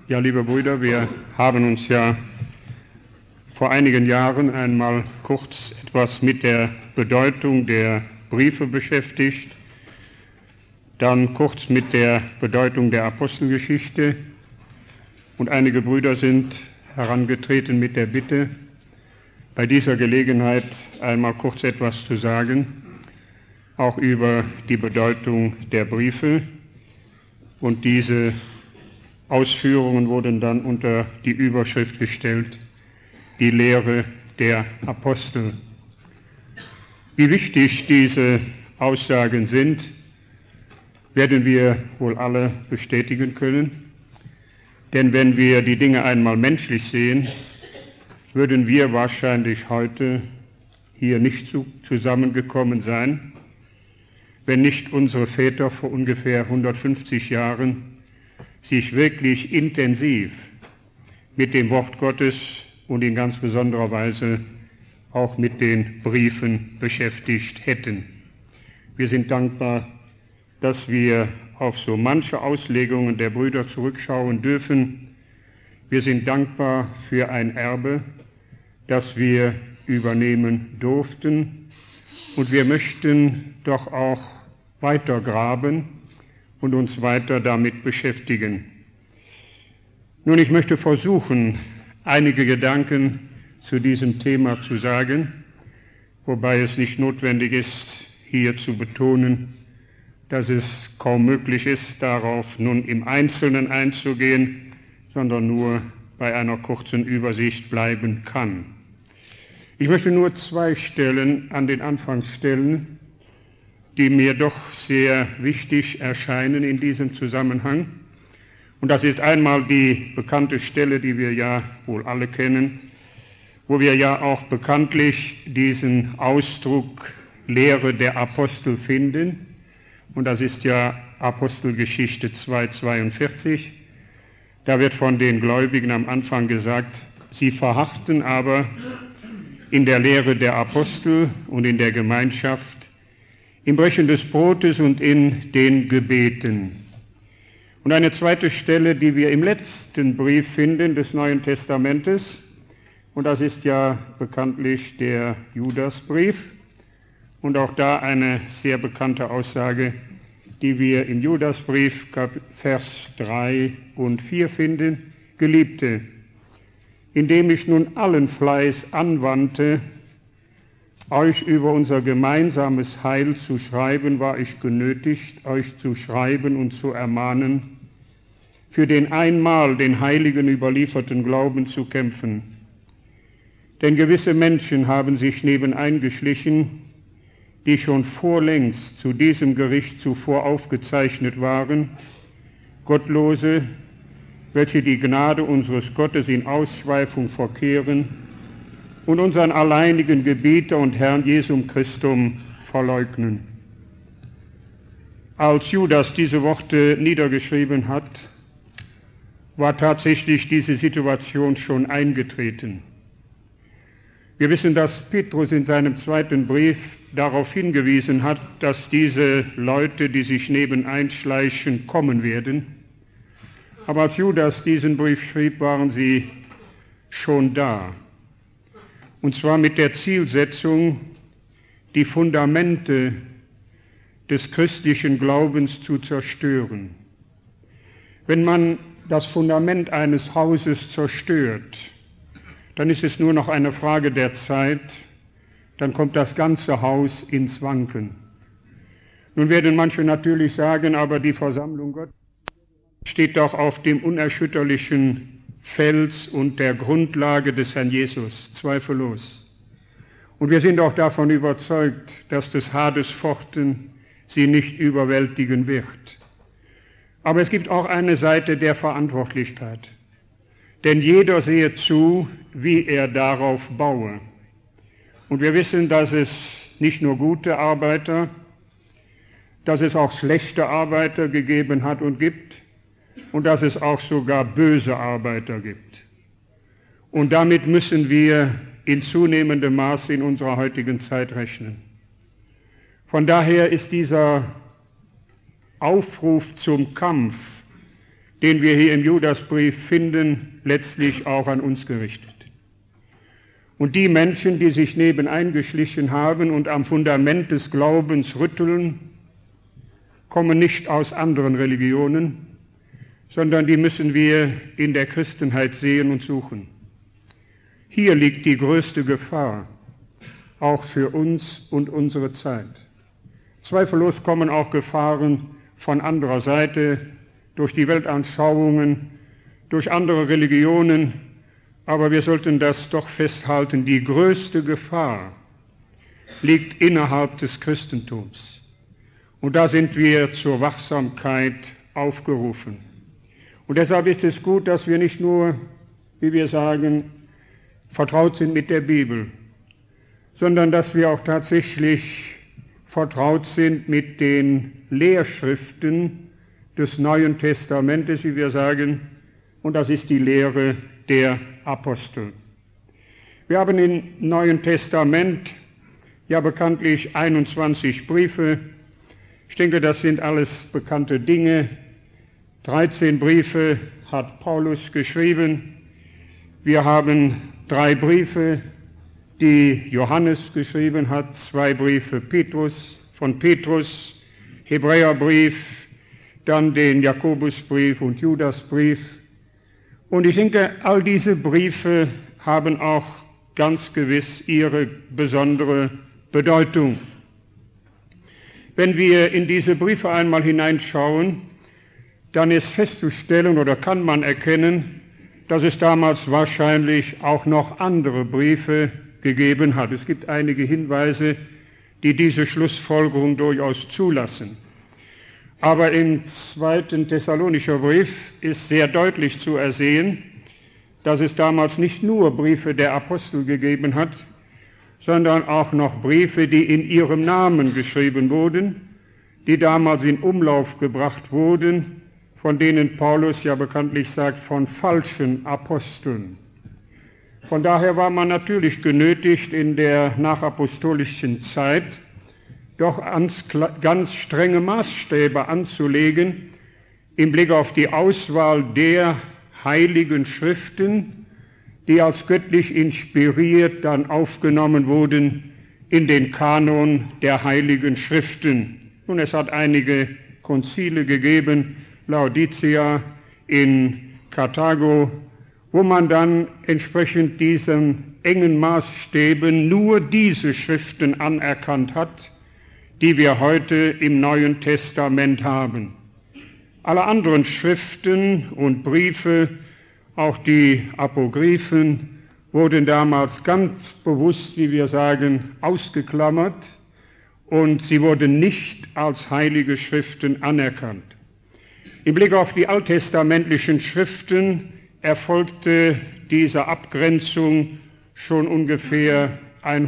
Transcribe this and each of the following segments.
Ja, liebe Brüder, wir haben uns ja vor einigen Jahren einmal kurz etwas mit der Bedeutung der Briefe beschäftigt, dann kurz mit der Bedeutung der Apostelgeschichte und einige Brüder sind herangetreten mit der Bitte, bei dieser Gelegenheit einmal kurz etwas zu sagen, auch über die Bedeutung der Briefe, und diese Ausführungen wurden dann unter die Überschrift gestellt, die Lehre der Apostel. Wie wichtig diese Aussagen sind, werden wir wohl alle bestätigen können. Denn wenn wir die Dinge einmal menschlich sehen, würden wir wahrscheinlich heute hier nicht zusammengekommen sein, wenn nicht unsere Väter vor ungefähr 150 Jahren sich wirklich intensiv mit dem Wort Gottes und in ganz besonderer Weise auch mit den Briefen beschäftigt hätten. Wir sind dankbar, dass wir auf so manche Auslegungen der Brüder zurückschauen dürfen. Wir sind dankbar für ein Erbe, das wir übernehmen durften, und wir möchten doch auch weiter graben und uns weiter damit beschäftigen. Nun, ich möchte versuchen, einige Gedanken zu diesem Thema zu sagen, wobei es nicht notwendig ist, hier zu betonen, dass es kaum möglich ist, darauf nun im Einzelnen einzugehen, sondern nur bei einer kurzen Übersicht bleiben kann. Ich möchte nur zwei Stellen an den Anfang stellen, die mir doch sehr wichtig erscheinen in diesem Zusammenhang. Und das ist einmal die bekannte Stelle, die wir ja wohl alle kennen, wo wir ja auch bekanntlich diesen Ausdruck Lehre der Apostel finden. Und das ist ja Apostelgeschichte 2,42. Da wird von den Gläubigen am Anfang gesagt, sie verharrten aber in der Lehre der Apostel und in der Gemeinschaft, im Brechen des Brotes und in den Gebeten. Und eine zweite Stelle, die wir im letzten Brief finden des Neuen Testamentes, und das ist ja bekanntlich der Judasbrief, und auch da eine sehr bekannte Aussage, die wir im Judasbrief Vers 3 und 4 finden: Geliebte, indem ich nun allen Fleiß anwandte, euch über unser gemeinsames Heil zu schreiben, war ich genötigt, euch zu schreiben und zu ermahnen, für den einmal den Heiligen überlieferten Glauben zu kämpfen. Denn gewisse Menschen haben sich nebeneingeschlichen, die schon vorlängst zu diesem Gericht zuvor aufgezeichnet waren, Gottlose, welche die Gnade unseres Gottes in Ausschweifung verkehren und unseren alleinigen Gebieter und Herrn Jesum Christum verleugnen. Als Judas diese Worte niedergeschrieben hat, war tatsächlich diese Situation schon eingetreten. Wir wissen, dass Petrus in seinem zweiten Brief darauf hingewiesen hat, dass diese Leute, die sich nebeneinschleichen, kommen werden. Aber als Judas diesen Brief schrieb, waren sie schon da. Und zwar mit der Zielsetzung, die Fundamente des christlichen Glaubens zu zerstören. Wenn man das Fundament eines Hauses zerstört, dann ist es nur noch eine Frage der Zeit, dann kommt das ganze Haus ins Wanken. Nun werden manche natürlich sagen, aber die Versammlung Gottes steht doch auf dem unerschütterlichen Fels und der Grundlage des Herrn Jesus, zweifellos. Und wir sind auch davon überzeugt, dass des Hades Pforten sie nicht überwältigen wird. Aber es gibt auch eine Seite der Verantwortlichkeit. Denn jeder sehe zu, wie er darauf baue. Und wir wissen, dass es nicht nur gute Arbeiter, dass es auch schlechte Arbeiter gegeben hat und gibt, und dass es auch sogar böse Arbeiter gibt. Und damit müssen wir in zunehmendem Maße in unserer heutigen Zeit rechnen. Von daher ist dieser Aufruf zum Kampf den wir hier im Judasbrief finden, letztlich auch an uns gerichtet. Und die Menschen, die sich nebeneingeschlichen haben und am Fundament des Glaubens rütteln, kommen nicht aus anderen Religionen, sondern die müssen wir in der Christenheit sehen und suchen. Hier liegt die größte Gefahr, auch für uns und unsere Zeit. Zweifellos kommen auch Gefahren von anderer Seite, durch die Weltanschauungen, durch andere Religionen, aber wir sollten das doch festhalten, die größte Gefahr liegt innerhalb des Christentums. Und da sind wir zur Wachsamkeit aufgerufen. Und deshalb ist es gut, dass wir nicht nur, wie wir sagen, vertraut sind mit der Bibel, sondern dass wir auch tatsächlich vertraut sind mit den Lehrschriften des Neuen Testamentes, wie wir sagen, und das ist die Lehre der Apostel. Wir haben im Neuen Testament ja bekanntlich 21 Briefe. Ich denke, das sind alles bekannte Dinge. 13 Briefe hat Paulus geschrieben. Wir haben 3 Briefe, die Johannes geschrieben hat, 2 Briefe von Petrus, Hebräerbrief, dann den Jakobusbrief und Judasbrief. Und ich denke, all diese Briefe haben auch ganz gewiss ihre besondere Bedeutung. Wenn wir in diese Briefe einmal hineinschauen, dann ist festzustellen oder kann man erkennen, dass es damals wahrscheinlich auch noch andere Briefe gegeben hat. Es gibt einige Hinweise, die diese Schlussfolgerung durchaus zulassen. Aber im 2. Thessalonischer Brief ist sehr deutlich zu ersehen, dass es damals nicht nur Briefe der Apostel gegeben hat, sondern auch noch Briefe, die in ihrem Namen geschrieben wurden, die damals in Umlauf gebracht wurden, von denen Paulus ja bekanntlich sagt, von falschen Aposteln. Von daher war man natürlich genötigt, in der nachapostolischen Zeit doch ganz strenge Maßstäbe anzulegen im Blick auf die Auswahl der heiligen Schriften, die als göttlich inspiriert dann aufgenommen wurden in den Kanon der heiligen Schriften. Und es hat einige Konzile gegeben, Laodicea, in Karthago, wo man dann entsprechend diesen engen Maßstäben nur diese Schriften anerkannt hat, die wir heute im Neuen Testament haben. Alle anderen Schriften und Briefe, auch die Apokryphen, wurden damals ganz bewusst, wie wir sagen, ausgeklammert und sie wurden nicht als heilige Schriften anerkannt. Im Blick auf die alttestamentlichen Schriften erfolgte diese Abgrenzung schon ungefähr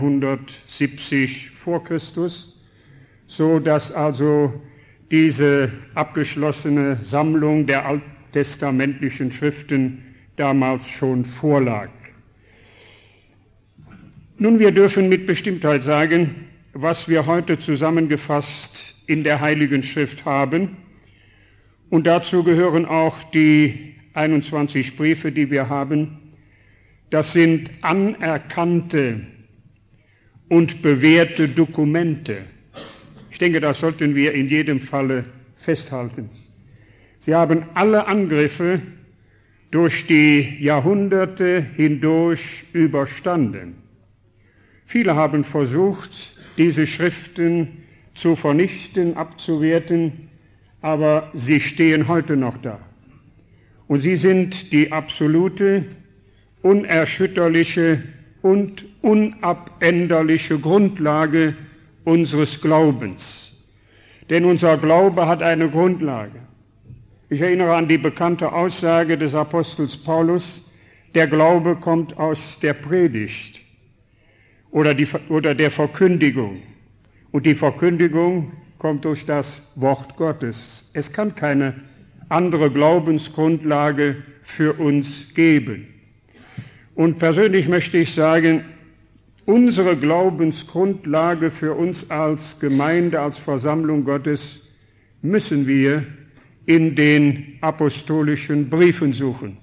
170 vor Christus, so dass also diese abgeschlossene Sammlung der alttestamentlichen Schriften damals schon vorlag. Nun, wir dürfen mit Bestimmtheit sagen, was wir heute zusammengefasst in der Heiligen Schrift haben. Und dazu gehören auch die 21 Briefe, die wir haben. Das sind anerkannte und bewährte Dokumente. Ich denke, das sollten wir in jedem Falle festhalten. Sie haben alle Angriffe durch die Jahrhunderte hindurch überstanden. Viele haben versucht, diese Schriften zu vernichten, abzuwerten, aber sie stehen heute noch da. Und sie sind die absolute, unerschütterliche und unabänderliche Grundlage unseres Glaubens. Denn unser Glaube hat eine Grundlage. Ich erinnere an die bekannte Aussage des Apostels Paulus, der Glaube kommt aus der Predigt oder der Verkündigung. Und die Verkündigung kommt durch das Wort Gottes. Es kann keine andere Glaubensgrundlage für uns geben. Und persönlich möchte ich sagen, unsere Glaubensgrundlage für uns als Gemeinde, als Versammlung Gottes, müssen wir in den apostolischen Briefen suchen.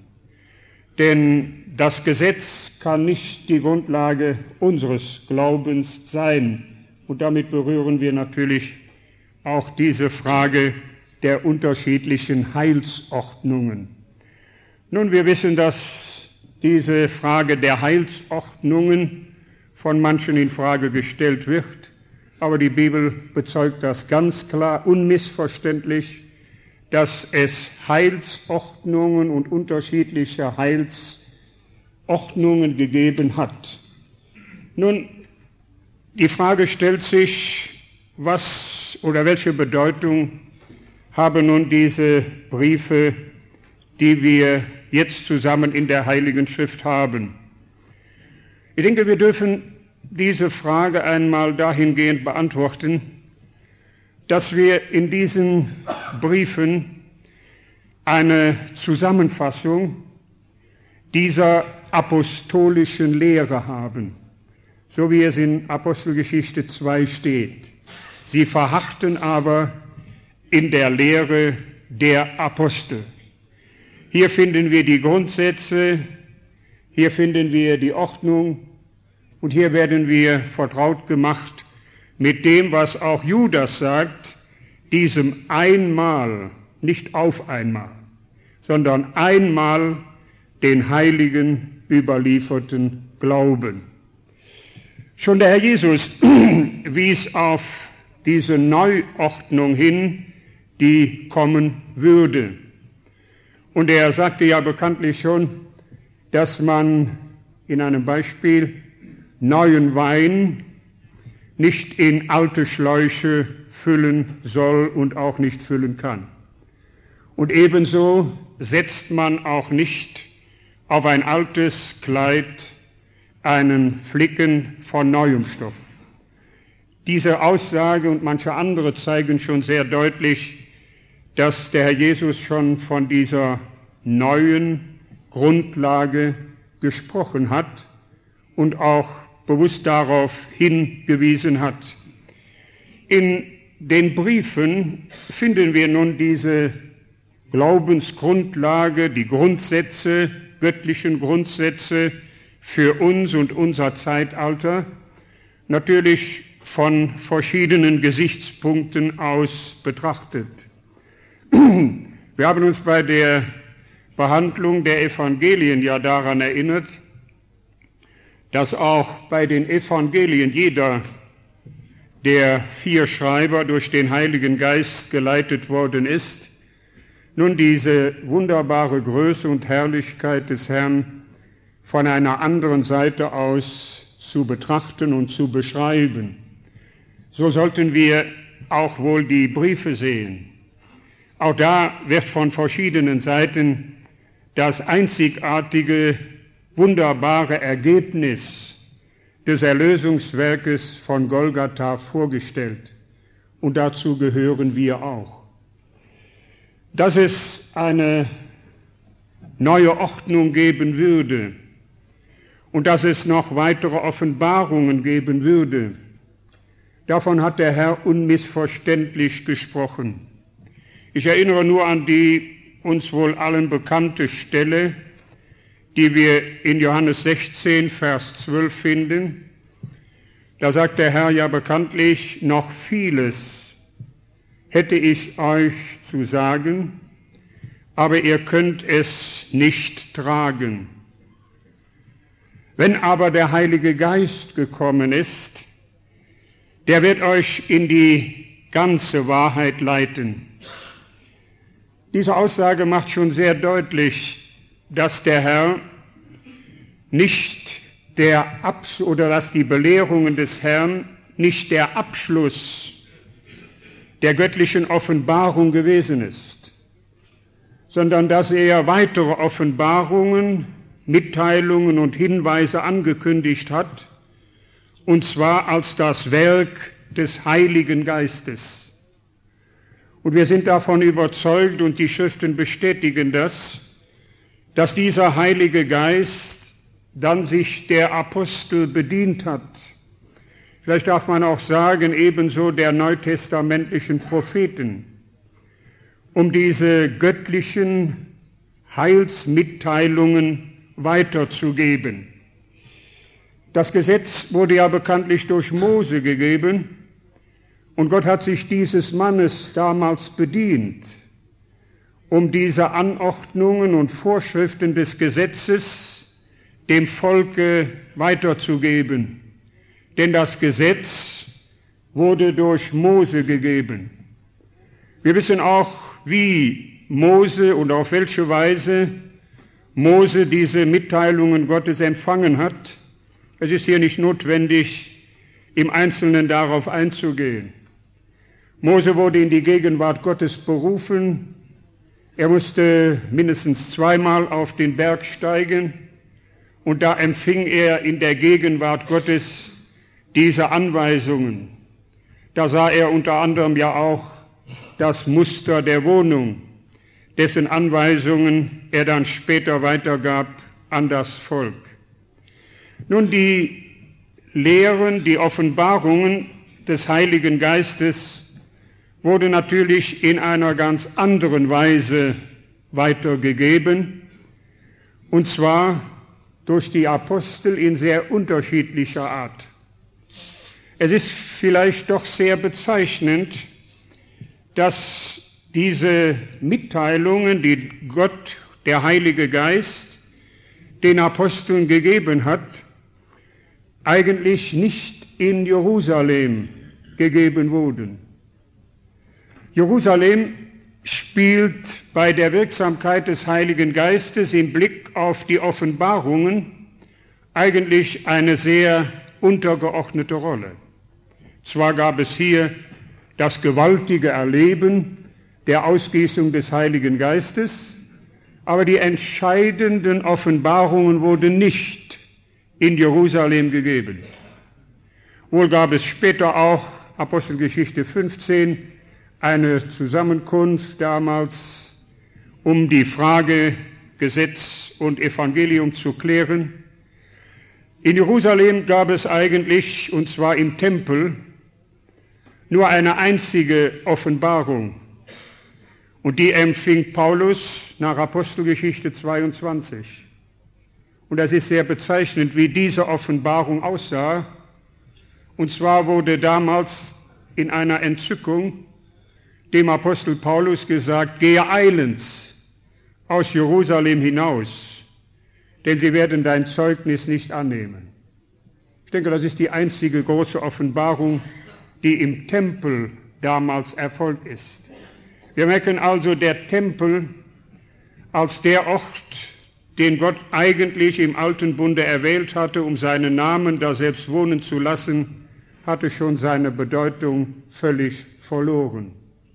Denn das Gesetz kann nicht die Grundlage unseres Glaubens sein. Und damit berühren wir natürlich auch diese Frage der unterschiedlichen Heilsordnungen. Nun, wir wissen, dass diese Frage der Heilsordnungen von manchen in Frage gestellt wird, aber die Bibel bezeugt das ganz klar, unmissverständlich, dass es Heilsordnungen und unterschiedliche Heilsordnungen gegeben hat. Nun, die Frage stellt sich, was oder welche Bedeutung haben nun diese Briefe, die wir jetzt zusammen in der Heiligen Schrift haben? Ich denke, wir dürfen diese Frage einmal dahingehend beantworten, dass wir in diesen Briefen eine Zusammenfassung dieser apostolischen Lehre haben, so wie es in Apostelgeschichte 2 steht. Sie verharrten aber in der Lehre der Apostel. Hier finden wir die Grundsätze, hier finden wir die Ordnung und hier werden wir vertraut gemacht mit dem, was auch Judas sagt, diesem einmal, nicht auf einmal, sondern einmal den Heiligen überlieferten Glauben. Schon der Herr Jesus wies auf diese Neuordnung hin, die kommen würde. Und er sagte ja bekanntlich schon, dass man in einem Beispiel neuen Wein nicht in alte Schläuche füllen soll und auch nicht füllen kann. Und ebenso setzt man auch nicht auf ein altes Kleid einen Flicken von neuem Stoff. Diese Aussage und manche andere zeigen schon sehr deutlich, dass der Herr Jesus schon von dieser neuen Grundlage gesprochen hat und auch bewusst darauf hingewiesen hat. In den Briefen finden wir nun diese Glaubensgrundlage, die Grundsätze, göttlichen Grundsätze für uns und unser Zeitalter, natürlich von verschiedenen Gesichtspunkten aus betrachtet. Wir haben uns bei der Behandlung der Evangelien ja daran erinnert, dass auch bei den Evangelien jeder der 4 Schreiber durch den Heiligen Geist geleitet worden ist, nun diese wunderbare Größe und Herrlichkeit des Herrn von einer anderen Seite aus zu betrachten und zu beschreiben. So sollten wir auch wohl die Briefe sehen. Auch da wird von verschiedenen Seiten das einzigartige, wunderbare Ergebnis des Erlösungswerkes von Golgatha vorgestellt. Und dazu gehören wir auch. Dass es eine neue Ordnung geben würde und dass es noch weitere Offenbarungen geben würde, davon hat der Herr unmissverständlich gesprochen. Ich erinnere nur an die uns wohl allen bekannte Stelle, die wir in Johannes 16, Vers 12 finden. Da sagt der Herr ja bekanntlich, noch vieles hätte ich euch zu sagen, aber ihr könnt es nicht tragen. Wenn aber der Heilige Geist gekommen ist, der wird euch in die ganze Wahrheit leiten. Diese Aussage macht schon sehr deutlich, dass der Herr nicht dass die Belehrungen des Herrn nicht der Abschluss der göttlichen Offenbarung gewesen ist, sondern dass er weitere Offenbarungen, Mitteilungen und Hinweise angekündigt hat, und zwar als das Werk des Heiligen Geistes. Und wir sind davon überzeugt, und die Schriften bestätigen das, dass dieser Heilige Geist dann sich der Apostel bedient hat. Vielleicht darf man auch sagen, ebenso der neutestamentlichen Propheten. um diese göttlichen Heilsmitteilungen weiterzugeben. Das Gesetz wurde ja bekanntlich durch Mose gegeben und Gott hat sich dieses Mannes damals bedient, um diese Anordnungen und Vorschriften des Gesetzes dem Volke weiterzugeben. Denn das Gesetz wurde durch Mose gegeben. Wir wissen auch, wie Mose und auf welche Weise Mose diese Mitteilungen Gottes empfangen hat. Es ist hier nicht notwendig, im Einzelnen darauf einzugehen. Mose wurde in die Gegenwart Gottes berufen. Er musste mindestens zweimal auf den Berg steigen und da empfing er in der Gegenwart Gottes diese Anweisungen. Da sah er unter anderem ja auch das Muster der Wohnung, dessen Anweisungen er dann später weitergab an das Volk. Nun, die Lehren, die Offenbarungen des Heiligen Geistes wurde natürlich in einer ganz anderen Weise weitergegeben, und zwar durch die Apostel in sehr unterschiedlicher Art. Es ist vielleicht doch sehr bezeichnend, dass diese Mitteilungen, die Gott, der Heilige Geist, den Aposteln gegeben hat, eigentlich nicht in Jerusalem gegeben wurden. Jerusalem spielt bei der Wirksamkeit des Heiligen Geistes im Blick auf die Offenbarungen eigentlich eine sehr untergeordnete Rolle. Zwar gab es hier das gewaltige Erleben der Ausgießung des Heiligen Geistes, aber die entscheidenden Offenbarungen wurden nicht in Jerusalem gegeben. Wohl gab es später auch, Apostelgeschichte 15, eine Zusammenkunft damals, um die Frage Gesetz und Evangelium zu klären. In Jerusalem gab es eigentlich, und zwar im Tempel, nur eine einzige Offenbarung. Und die empfing Paulus nach Apostelgeschichte 22. Und das ist sehr bezeichnend, wie diese Offenbarung aussah. Und zwar wurde damals in einer Entzückung dem Apostel Paulus gesagt, gehe eilends aus Jerusalem hinaus, denn sie werden dein Zeugnis nicht annehmen. Ich denke, das ist die einzige große Offenbarung, die im Tempel damals erfolgt ist. Wir merken also, der Tempel als der Ort, den Gott eigentlich im Alten Bunde erwählt hatte, um seinen Namen da selbst wohnen zu lassen, hatte schon seine Bedeutung völlig verloren.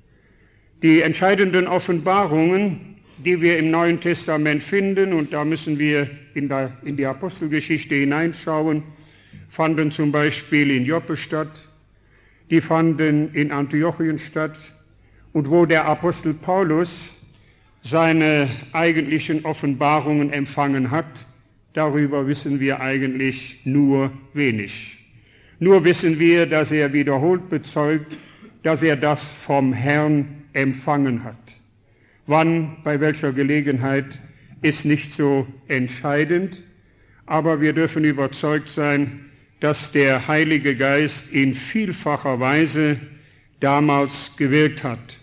Die entscheidenden Offenbarungen, die wir im Neuen Testament finden, und da müssen wir in die Apostelgeschichte hineinschauen, fanden zum Beispiel in Joppe statt, die fanden in Antiochien statt, und wo der Apostel Paulus seine eigentlichen Offenbarungen empfangen hat, darüber wissen wir eigentlich nur wenig. Nur wissen wir, dass er wiederholt bezeugt, dass er das vom Herrn empfangen hat. Wann, bei welcher Gelegenheit, ist nicht so entscheidend, aber wir dürfen überzeugt sein, dass der Heilige Geist in vielfacher Weise damals gewirkt hat.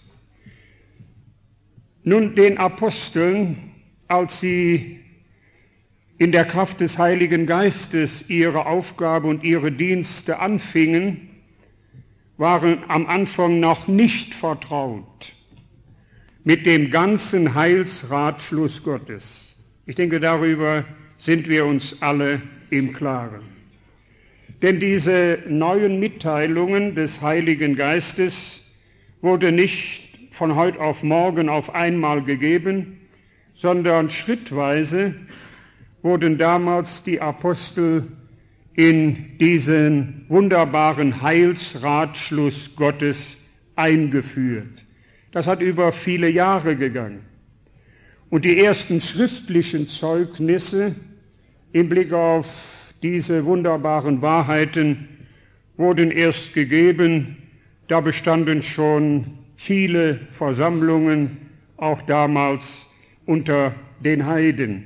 Nun, den Aposteln, als sie in der Kraft des Heiligen Geistes ihre Aufgabe und ihre Dienste anfingen, waren am Anfang noch nicht vertraut mit dem ganzen Heilsratschluss Gottes. Ich denke, darüber sind wir uns alle im Klaren. Denn diese neuen Mitteilungen des Heiligen Geistes wurden nicht von heute auf morgen auf einmal gegeben, sondern schrittweise wurden damals die Apostel in diesen wunderbaren Heilsratschluss Gottes eingeführt. Das hat über viele Jahre gegangen. Und die ersten schriftlichen Zeugnisse im Blick auf diese wunderbaren Wahrheiten wurden erst gegeben. Da bestanden schon viele Versammlungen, auch damals unter den Heiden.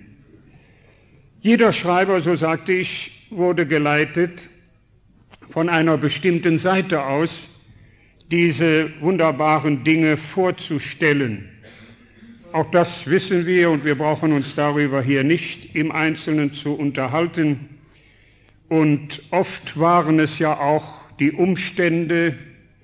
Jeder Schreiber, so sagte ich, wurde geleitet von einer bestimmten Seite aus, diese wunderbaren Dinge vorzustellen. Auch das wissen wir und wir brauchen uns darüber hier nicht im Einzelnen zu unterhalten. Und oft waren es ja auch die Umstände,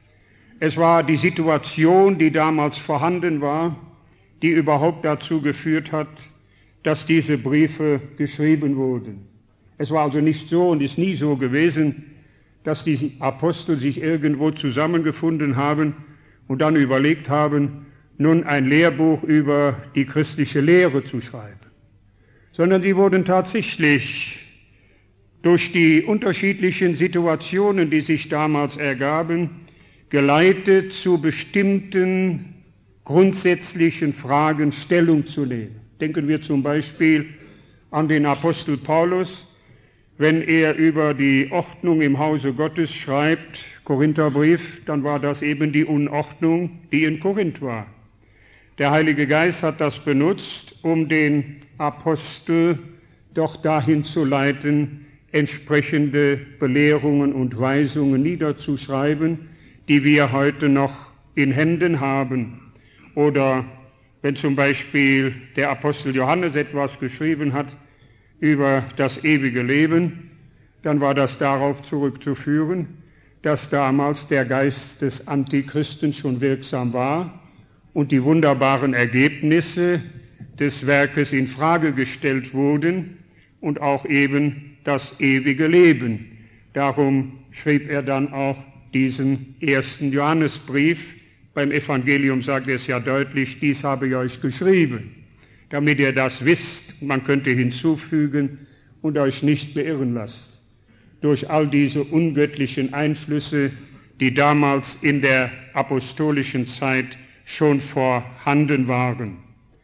es war die Situation, die damals vorhanden war, die überhaupt dazu geführt hat, dass diese Briefe geschrieben wurden. Es war also nicht so und ist nie so gewesen, dass die Apostel sich irgendwo zusammengefunden haben und dann überlegt haben, nun ein Lehrbuch über die christliche Lehre zu schreiben, sondern sie wurden tatsächlich durch die unterschiedlichen Situationen, die sich damals ergaben, geleitet, zu bestimmten grundsätzlichen Fragen Stellung zu nehmen. Denken wir zum Beispiel an den Apostel Paulus, wenn er über die Ordnung im Hause Gottes schreibt, Korintherbrief, dann war das eben die Unordnung, die in Korinth war. Der Heilige Geist hat das benutzt, um den Apostel doch dahin zu leiten, entsprechende Belehrungen und Weisungen niederzuschreiben, die wir heute noch in Händen haben. Oder wenn zum Beispiel der Apostel Johannes etwas geschrieben hat über das ewige Leben, dann war das darauf zurückzuführen, dass damals der Geist des Antichristen schon wirksam war und die wunderbaren Ergebnisse des Werkes in Frage gestellt wurden und auch eben das ewige Leben. Darum schrieb er dann auch diesen ersten Johannesbrief. Beim Evangelium sagt er es ja deutlich, dies habe ich euch geschrieben, damit ihr das wisst, man könnte hinzufügen, und euch nicht beirren lasst durch all diese ungöttlichen Einflüsse, die damals in der apostolischen Zeit schon vorhanden waren.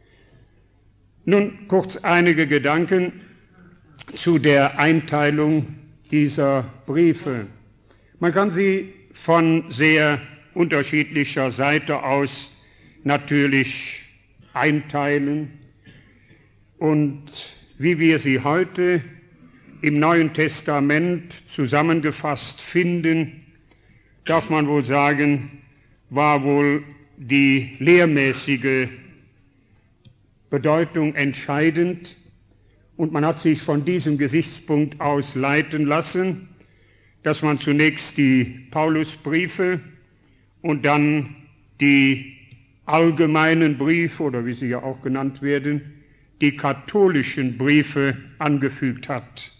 Nun kurz einige Gedanken zu der Einteilung dieser Briefe. Man kann sie von sehr unterschiedlicher Seite aus natürlich einteilen. Und wie wir sie heute im Neuen Testament zusammengefasst finden, darf man wohl sagen, war wohl die lehrmäßige Bedeutung entscheidend. Und man hat sich von diesem Gesichtspunkt aus leiten lassen, dass man zunächst die Paulusbriefe und dann die allgemeinen Briefe, oder wie sie ja auch genannt werden, die katholischen Briefe angefügt hat.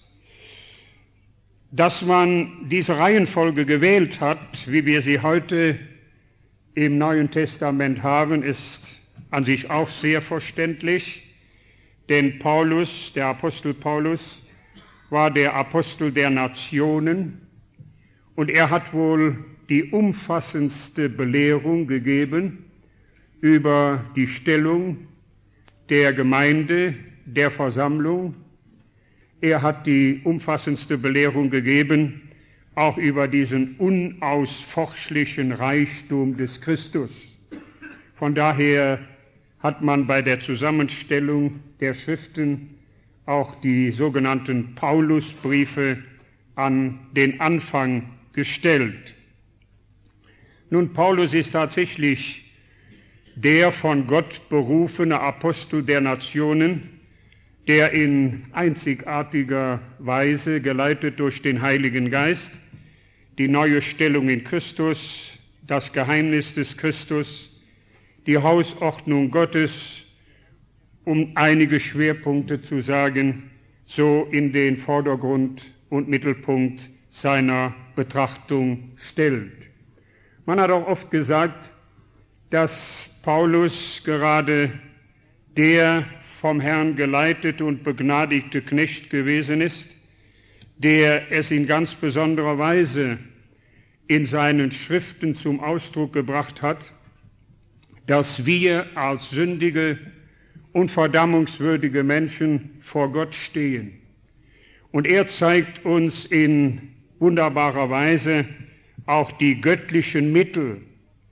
Dass man diese Reihenfolge gewählt hat, wie wir sie heute im Neuen Testament haben, ist an sich auch sehr verständlich, denn Paulus, der Apostel Paulus, war der Apostel der Nationen und er hat wohl die umfassendste Belehrung gegeben über die Stellung der Gemeinde, der Versammlung. Er hat die umfassendste Belehrung gegeben, auch über diesen unausforschlichen Reichtum des Christus. Von daher hat man bei der Zusammenstellung der Schriften auch die sogenannten Paulusbriefe an den Anfang gestellt. Nun, Paulus ist tatsächlich der von Gott berufene Apostel der Nationen, der in einzigartiger Weise, geleitet durch den Heiligen Geist, die neue Stellung in Christus, das Geheimnis des Christus, die Hausordnung Gottes, um einige Schwerpunkte zu sagen, so in den Vordergrund und Mittelpunkt seiner Betrachtung stellt. Man hat auch oft gesagt, dass Paulus gerade der vom Herrn geleitete und begnadigte Knecht gewesen ist, der es in ganz besonderer Weise in seinen Schriften zum Ausdruck gebracht hat, dass wir als sündige und verdammungswürdige Menschen vor Gott stehen. Und er zeigt uns in wunderbarer Weise auch die göttlichen Mittel,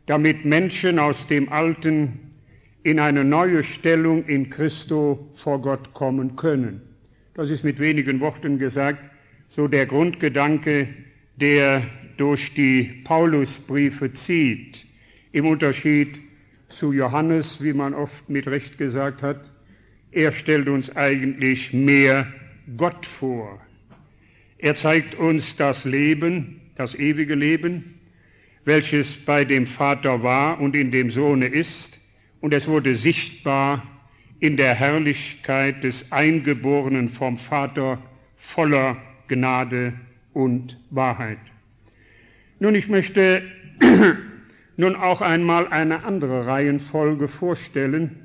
damit Menschen aus dem Alten in eine neue Stellung in Christo vor Gott kommen können. Das ist mit wenigen Worten gesagt so der Grundgedanke, der durch die Paulusbriefe zieht, im Unterschied zu Johannes, wie man oft mit Recht gesagt hat. Er stellt uns eigentlich mehr Gott vor. Er zeigt uns das Leben, das ewige Leben, welches bei dem Vater war und in dem Sohne ist, und es wurde sichtbar in der Herrlichkeit des Eingeborenen vom Vater voller Gnade und Wahrheit. Nun, ich möchte nun auch einmal eine andere Reihenfolge vorstellen,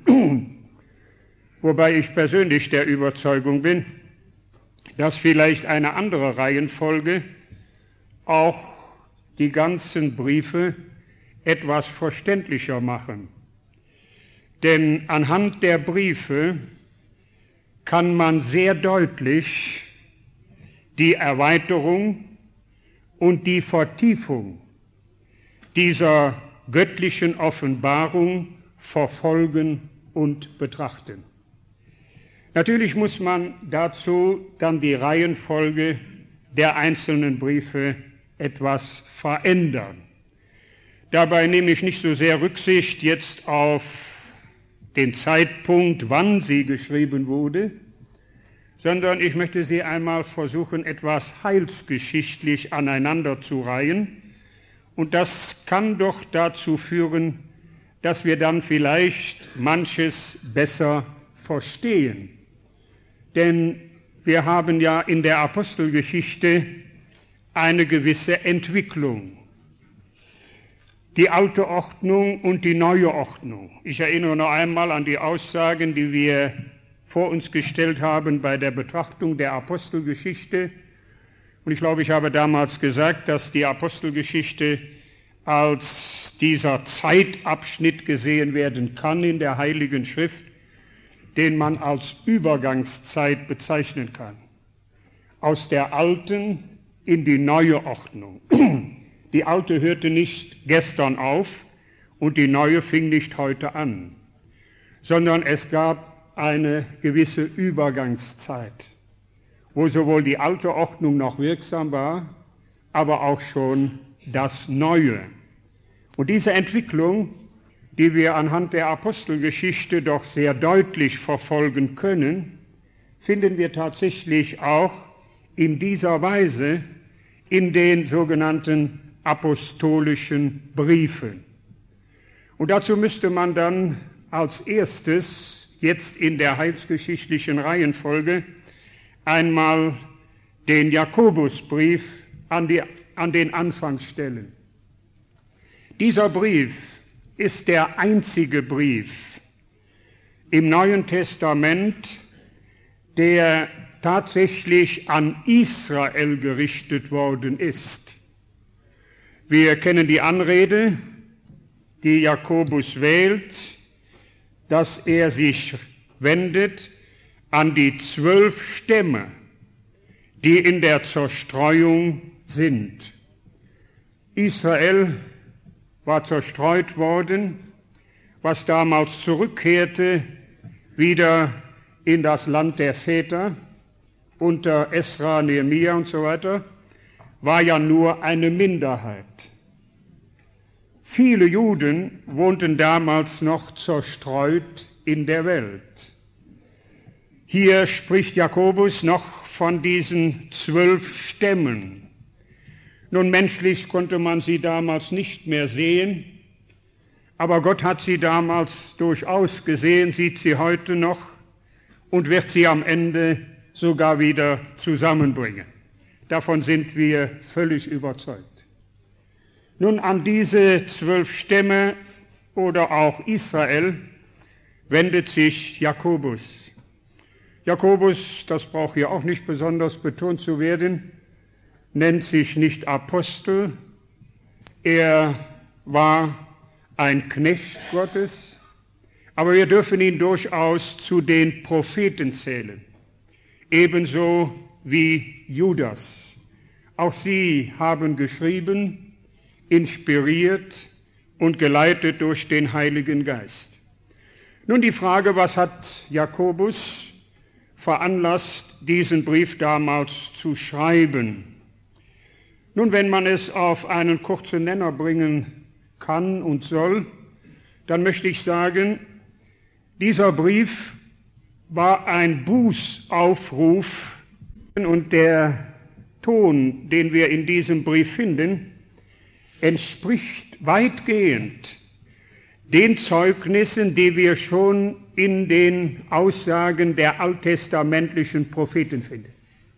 wobei ich persönlich der Überzeugung bin, dass vielleicht eine andere Reihenfolge auch die ganzen Briefe etwas verständlicher machen. Denn anhand der Briefe kann man sehr deutlich die Erweiterung und die Vertiefung dieser göttlichen Offenbarung verfolgen und betrachten. Natürlich muss man dazu dann die Reihenfolge der einzelnen Briefe etwas verändern. Dabei nehme ich nicht so sehr Rücksicht jetzt auf den Zeitpunkt, wann sie geschrieben wurde, sondern ich möchte sie einmal versuchen, etwas heilsgeschichtlich aneinander zu reihen. Und das kann doch dazu führen, dass wir dann vielleicht manches besser verstehen. Denn wir haben ja in der Apostelgeschichte eine gewisse Entwicklung. Die alte Ordnung und die neue Ordnung. Ich erinnere noch einmal an die Aussagen, die wir vor uns gestellt haben bei der Betrachtung der Apostelgeschichte. Und ich glaube, ich habe damals gesagt, dass die Apostelgeschichte als dieser Zeitabschnitt gesehen werden kann in der Heiligen Schrift, den man als Übergangszeit bezeichnen kann. Aus der alten in die neue Ordnung. Die alte hörte nicht gestern auf und die neue fing nicht heute an, sondern es gab eine gewisse Übergangszeit, wo sowohl die alte Ordnung noch wirksam war, aber auch schon das Neue. Und diese Entwicklung, die wir anhand der Apostelgeschichte doch sehr deutlich verfolgen können, finden wir tatsächlich auch in dieser Weise in den sogenannten apostolischen Briefen. Und dazu müsste man dann als erstes jetzt in der heilsgeschichtlichen Reihenfolge einmal den Jakobusbrief an den Anfang stellen. Dieser Brief ist der einzige Brief im Neuen Testament, der tatsächlich an Israel gerichtet worden ist. Wir kennen die Anrede, die Jakobus wählt, dass er sich wendet an die 12 Stämme, die in der Zerstreuung sind. Israel war zerstreut worden, was damals zurückkehrte wieder in das Land der Väter unter Esra, Nehemia und so weiter, war ja nur eine Minderheit. Viele Juden wohnten damals noch zerstreut in der Welt. Hier spricht Jakobus noch von diesen 12 Stämmen. Nun, menschlich konnte man sie damals nicht mehr sehen, aber Gott hat sie damals durchaus gesehen, sieht sie heute noch und wird sie am Ende sogar wieder zusammenbringen. Davon sind wir völlig überzeugt. Nun, an diese 12 Stämme oder auch Israel wendet sich Jakobus. Jakobus, das braucht hier auch nicht besonders betont zu werden, nennt sich nicht Apostel. Er war ein Knecht Gottes, aber wir dürfen ihn durchaus zu den Propheten zählen, ebenso wie Judas. Auch sie haben geschrieben, inspiriert und geleitet durch den Heiligen Geist. Nun die Frage, was hat Jakobus veranlasst, diesen Brief damals zu schreiben? Nun, wenn man es auf einen kurzen Nenner bringen kann und soll, dann möchte ich sagen, dieser Brief war ein Bußaufruf und der Ton, den wir in diesem Brief finden, entspricht weitgehend den Zeugnissen, die wir schon in den Aussagen der alttestamentlichen Propheten finden.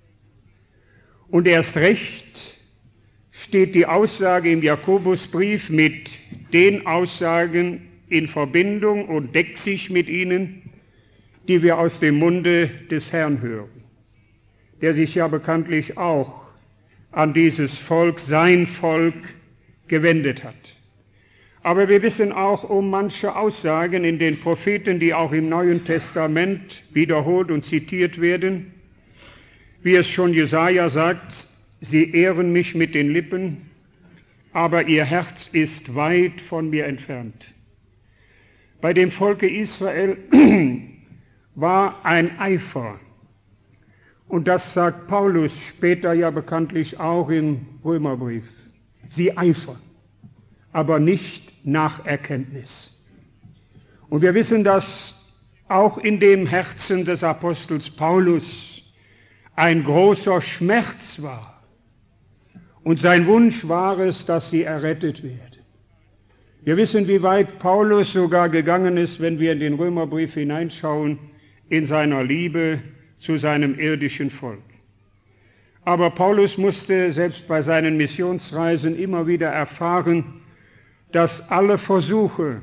Und erst recht steht die Aussage im Jakobusbrief mit den Aussagen in Verbindung und deckt sich mit ihnen, die wir aus dem Munde des Herrn hören, der sich ja bekanntlich auch an dieses Volk, sein Volk, gewendet hat. Aber wir wissen auch um manche Aussagen in den Propheten, die auch im Neuen Testament wiederholt und zitiert werden, wie es schon Jesaja sagt, sie ehren mich mit den Lippen, aber ihr Herz ist weit von mir entfernt. Bei dem Volke Israel war ein Eifer, und das sagt Paulus später ja bekanntlich auch im Römerbrief. Sie eifern, aber nicht nach Erkenntnis. Und wir wissen, dass auch in dem Herzen des Apostels Paulus ein großer Schmerz war. Und sein Wunsch war es, dass sie errettet werden. Wir wissen, wie weit Paulus sogar gegangen ist, wenn wir in den Römerbrief hineinschauen, in seiner Liebe zu seinem irdischen Volk. Aber Paulus musste selbst bei seinen Missionsreisen immer wieder erfahren, dass alle Versuche,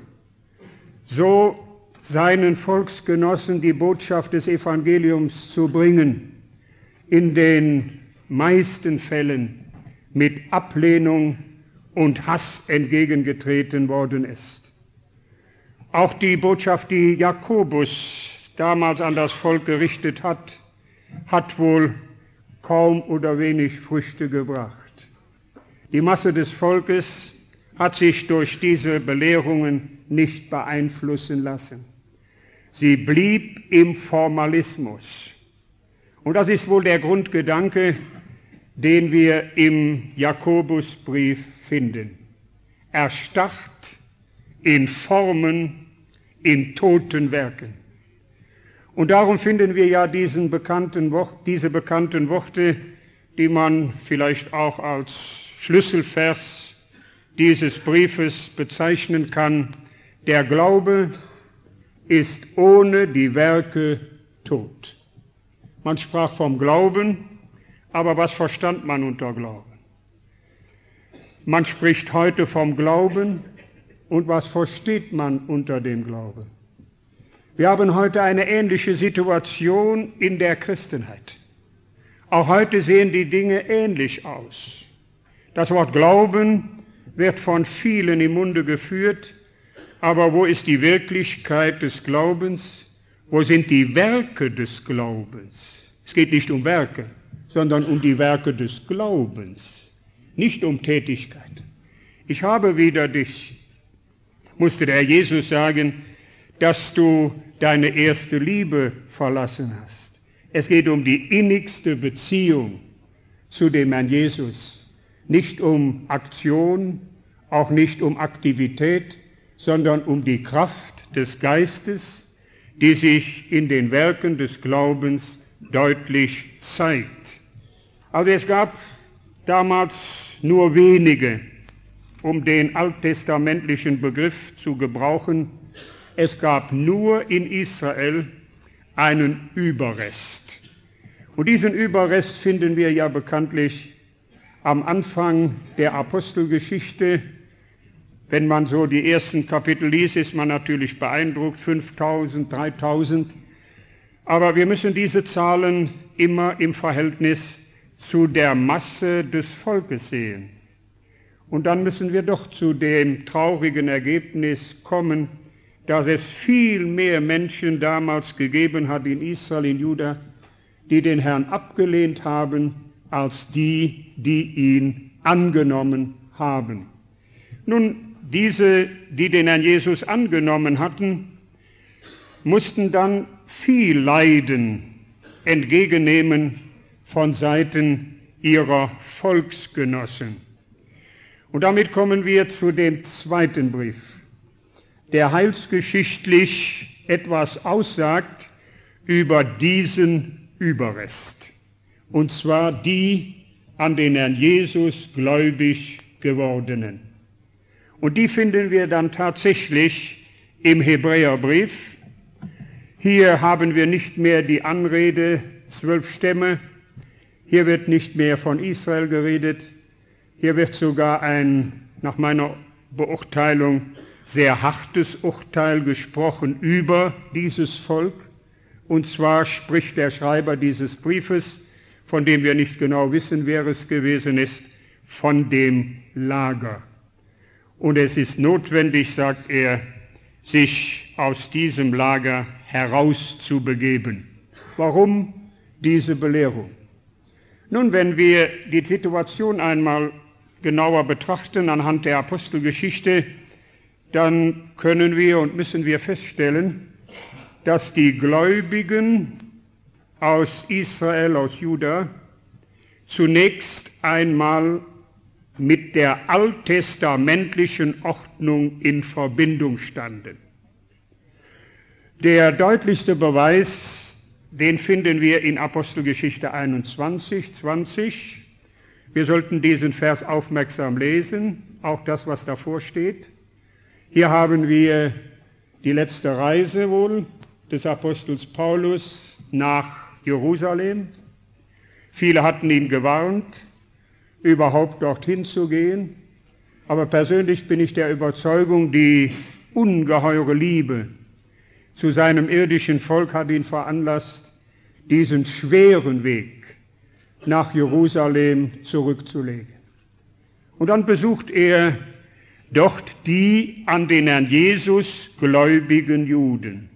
so seinen Volksgenossen die Botschaft des Evangeliums zu bringen, in den meisten Fällen mit Ablehnung und Hass entgegengetreten worden ist. Auch die Botschaft, die Jakobus damals an das Volk gerichtet hat, hat wohl kaum oder wenig Früchte gebracht. Die Masse des Volkes hat sich durch diese Belehrungen nicht beeinflussen lassen. Sie blieb im Formalismus. Und das ist wohl der Grundgedanke, den wir im Jakobusbrief finden. Erstarrt in Formen, in toten Werken. Und darum finden wir ja diese bekannten Worte, die man vielleicht auch als Schlüsselvers dieses Briefes bezeichnen kann. Der Glaube ist ohne die Werke tot. Man sprach vom Glauben, aber was verstand man unter Glauben? Man spricht heute vom Glauben, und was versteht man unter dem Glauben? Wir haben heute eine ähnliche Situation in der Christenheit. Auch heute sehen die Dinge ähnlich aus. Das Wort Glauben wird von vielen im Munde geführt, aber wo ist die Wirklichkeit des Glaubens? Wo sind die Werke des Glaubens? Es geht nicht um Werke, sondern um die Werke des Glaubens, nicht um Tätigkeit. Ich habe wieder dich, musste der Herr Jesus sagen, dass du deine erste Liebe verlassen hast. Es geht um die innigste Beziehung zu dem Herrn Jesus. Nicht um Aktion, auch nicht um Aktivität, sondern um die Kraft des Geistes, die sich in den Werken des Glaubens deutlich zeigt. Also es gab damals nur wenige, um den alttestamentlichen Begriff zu gebrauchen, es gab nur in Israel einen Überrest. Und diesen Überrest finden wir ja bekanntlich am Anfang der Apostelgeschichte. Wenn man so die ersten Kapitel liest, ist man natürlich beeindruckt, 5.000, 3.000. Aber wir müssen diese Zahlen immer im Verhältnis zu der Masse des Volkes sehen. Und dann müssen wir doch zu dem traurigen Ergebnis kommen, dass es viel mehr Menschen damals gegeben hat in Israel, in Juda, die den Herrn abgelehnt haben, als die, die ihn angenommen haben. Nun, diese, die den Herrn Jesus angenommen hatten, mussten dann viel Leiden entgegennehmen von Seiten ihrer Volksgenossen. Und damit kommen wir zu dem zweiten Brief, der heilsgeschichtlich etwas aussagt über diesen Überrest, und zwar die an den Herrn Jesus gläubig gewordenen. Und die finden wir dann tatsächlich im Hebräerbrief. Hier haben wir nicht mehr die Anrede 12 Stämme, hier wird nicht mehr von Israel geredet, hier wird sogar ein, nach meiner Beurteilung, sehr hartes Urteil gesprochen über dieses Volk. Und zwar spricht der Schreiber dieses Briefes, von dem wir nicht genau wissen, wer es gewesen ist, von dem Lager. Und es ist notwendig, sagt er, sich aus diesem Lager herauszubegeben. Warum diese Belehrung? Nun, wenn wir die Situation einmal genauer betrachten anhand der Apostelgeschichte, dann können wir und müssen wir feststellen, dass die Gläubigen aus Israel, aus Juda, zunächst einmal mit der alttestamentlichen Ordnung in Verbindung standen. Der deutlichste Beweis, den finden wir in Apostelgeschichte 21, 20. Wir sollten diesen Vers aufmerksam lesen, auch das, was davor steht. Hier haben wir die letzte Reise wohl des Apostels Paulus nach Jerusalem. Viele hatten ihn gewarnt, überhaupt dorthin zu gehen. Aber persönlich bin ich der Überzeugung, die ungeheure Liebe zu seinem irdischen Volk hat ihn veranlasst, diesen schweren Weg nach Jerusalem zurückzulegen. Und dann besucht er dort die an den Herrn Jesus gläubigen Juden.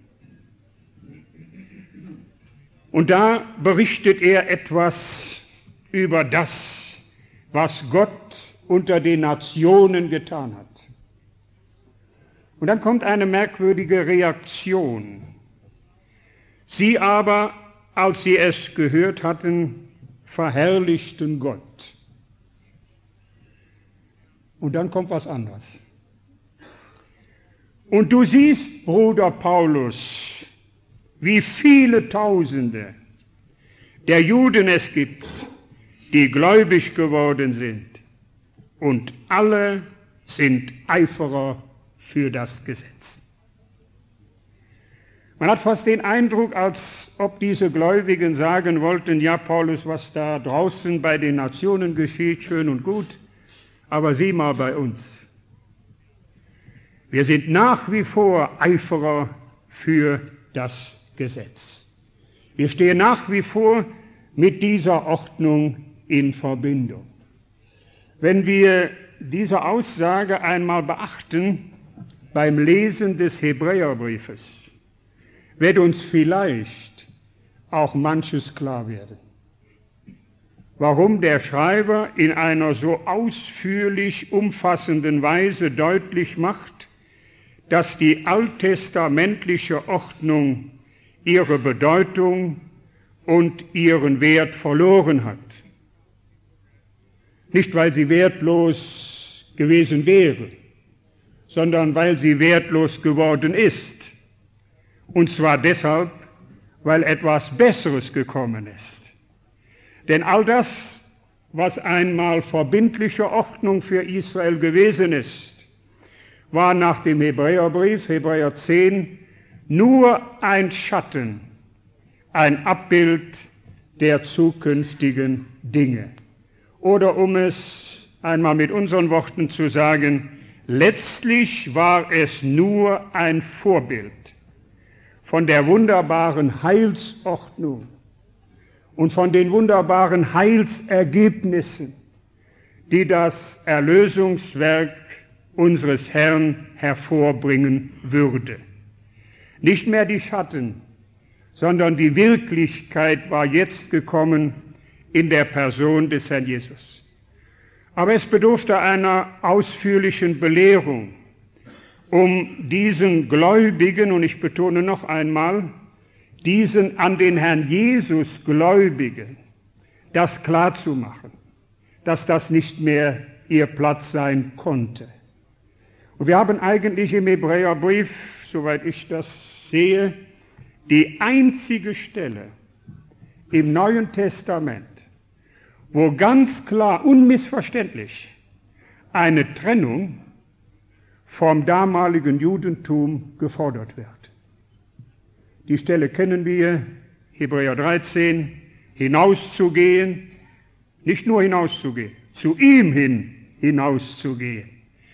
Und da berichtet er etwas über das, was Gott unter den Nationen getan hat. Und dann kommt eine merkwürdige Reaktion. Sie aber, als sie es gehört hatten, verherrlichten Gott. Und dann kommt was anderes. Und du siehst, Bruder Paulus, wie viele Tausende der Juden es gibt, die gläubig geworden sind. Und alle sind Eiferer für das Gesetz. Man hat fast den Eindruck, als ob diese Gläubigen sagen wollten, ja Paulus, was da draußen bei den Nationen geschieht, schön und gut, aber sieh mal bei uns. Wir sind nach wie vor Eiferer für das Gesetz. Wir stehen nach wie vor mit dieser Ordnung in Verbindung. Wenn wir diese Aussage einmal beachten beim Lesen des Hebräerbriefes, wird uns vielleicht auch manches klar werden. Warum der Schreiber in einer so ausführlich umfassenden Weise deutlich macht, dass die alttestamentliche Ordnung ihre Bedeutung und ihren Wert verloren hat. Nicht, weil sie wertlos gewesen wäre, sondern weil sie wertlos geworden ist. Und zwar deshalb, weil etwas Besseres gekommen ist. Denn all das, was einmal verbindliche Ordnung für Israel gewesen ist, war nach dem Hebräerbrief, Hebräer 10, nur ein Schatten, ein Abbild der zukünftigen Dinge. Oder um es einmal mit unseren Worten zu sagen, letztlich war es nur ein Vorbild von der wunderbaren Heilsordnung und von den wunderbaren Heilsergebnissen, die das Erlösungswerk unseres Herrn hervorbringen würde. Nicht mehr die Schatten, sondern die Wirklichkeit war jetzt gekommen in der Person des Herrn Jesus. Aber es bedurfte einer ausführlichen Belehrung um diesen Gläubigen, und ich betone noch einmal, diesen an den Herrn Jesus Gläubigen, das klarzumachen, dass das nicht mehr ihr Platz sein konnte. Und wir haben eigentlich im Hebräerbrief, soweit ich das sehe, die einzige Stelle im Neuen Testament, wo ganz klar, unmissverständlich eine Trennung vom damaligen Judentum gefordert wird. Die Stelle kennen wir, Hebräer 13, hinauszugehen, nicht nur hinauszugehen, zu ihm hin hinauszugehen,